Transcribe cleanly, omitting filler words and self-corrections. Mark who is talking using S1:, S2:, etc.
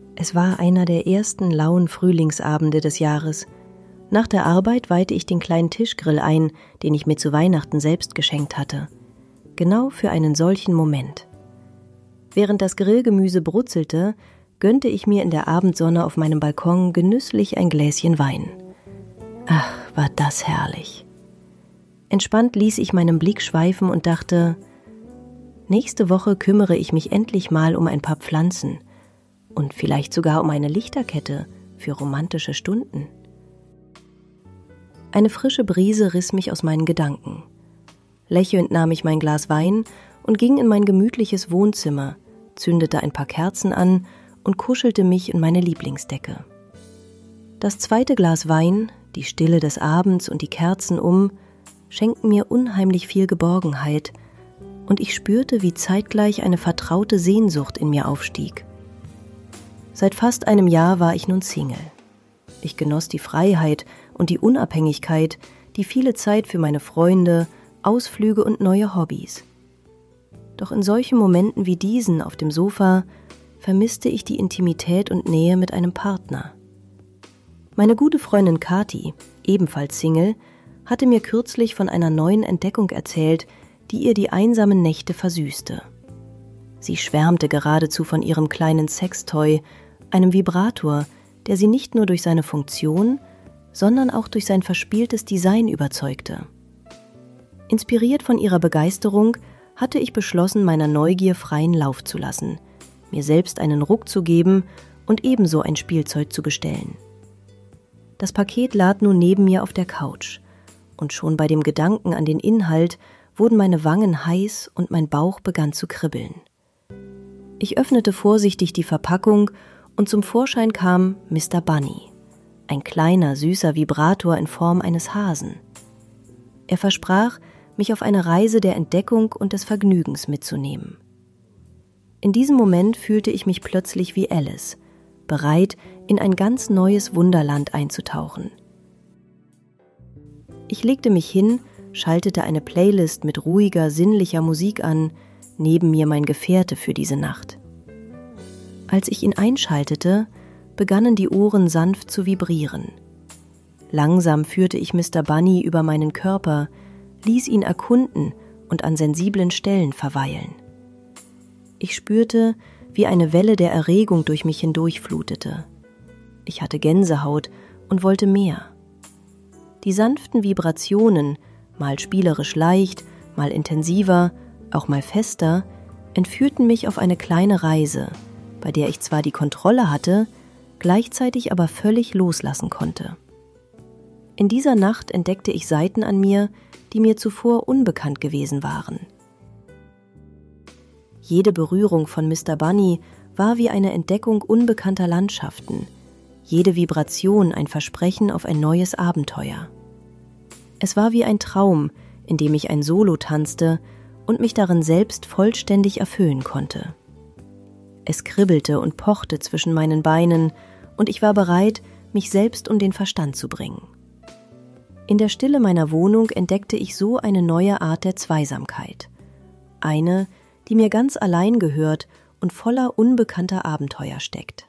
S1: Es war einer der ersten lauen Frühlingsabende des Jahres. Nach der Arbeit weihte ich den kleinen Tischgrill ein, den ich mir zu Weihnachten selbst geschenkt hatte. Genau für einen solchen Moment. Während das Grillgemüse brutzelte, gönnte ich mir in der Abendsonne auf meinem Balkon genüsslich ein Gläschen Wein. Ach, war das herrlich. Entspannt ließ ich meinen Blick schweifen und dachte, nächste Woche kümmere ich mich endlich mal um ein paar Pflanzen und vielleicht sogar um eine Lichterkette für romantische Stunden. Eine frische Brise riss mich aus meinen Gedanken. Lächelnd nahm ich mein Glas Wein und ging in mein gemütliches Wohnzimmer, zündete ein paar Kerzen an und kuschelte mich in meine Lieblingsdecke. Das zweite Glas Wein, die Stille des Abends und die Kerzen schenkten mir unheimlich viel Geborgenheit und ich spürte, wie zeitgleich eine vertraute Sehnsucht in mir aufstieg. Seit fast einem Jahr war ich nun Single. Ich genoss die Freiheit und die Unabhängigkeit, die viele Zeit für meine Freunde, Ausflüge und neue Hobbys. Doch in solchen Momenten wie diesen auf dem Sofa vermisste ich die Intimität und Nähe mit einem Partner. Meine gute Freundin Kathi, ebenfalls Single, hatte mir kürzlich von einer neuen Entdeckung erzählt, die ihr die einsamen Nächte versüßte. Sie schwärmte geradezu von ihrem kleinen Sextoy, einem Vibrator, der sie nicht nur durch seine Funktion, sondern auch durch sein verspieltes Design überzeugte. Inspiriert von ihrer Begeisterung hatte ich beschlossen, meiner Neugier freien Lauf zu lassen, mir selbst einen Ruck zu geben und ebenso ein Spielzeug zu bestellen. Das Paket lag nun neben mir auf der Couch, und schon bei dem Gedanken an den Inhalt wurden meine Wangen heiß und mein Bauch begann zu kribbeln. Ich öffnete vorsichtig die Verpackung und zum Vorschein kam Mr. Bunny, ein kleiner, süßer Vibrator in Form eines Hasen. Er versprach, mich auf eine Reise der Entdeckung und des Vergnügens mitzunehmen. In diesem Moment fühlte ich mich plötzlich wie Alice, bereit, in ein ganz neues Wunderland einzutauchen. Ich legte mich hin, schaltete eine Playlist mit ruhiger, sinnlicher Musik an, neben mir mein Gefährte für diese Nacht. Als ich ihn einschaltete, begannen die Ohren sanft zu vibrieren. Langsam führte ich Mr. Bunny über meinen Körper, ließ ihn erkunden und an sensiblen Stellen verweilen. Ich spürte, wie eine Welle der Erregung durch mich hindurchflutete. Ich hatte Gänsehaut und wollte mehr. Die sanften Vibrationen, mal spielerisch leicht, mal intensiver, auch mal fester, entführten mich auf eine kleine Reise, bei der ich zwar die Kontrolle hatte, gleichzeitig aber völlig loslassen konnte. In dieser Nacht entdeckte ich Seiten an mir, die mir zuvor unbekannt gewesen waren. Jede Berührung von Mr. Bunny war wie eine Entdeckung unbekannter Landschaften, jede Vibration ein Versprechen auf ein neues Abenteuer. Es war wie ein Traum, in dem ich ein Solo tanzte und mich darin selbst vollständig erfüllen konnte. Es kribbelte und pochte zwischen meinen Beinen und ich war bereit, mich selbst um den Verstand zu bringen. In der Stille meiner Wohnung entdeckte ich so eine neue Art der Zweisamkeit. Eine, die mir ganz allein gehört und voller unbekannter Abenteuer steckt.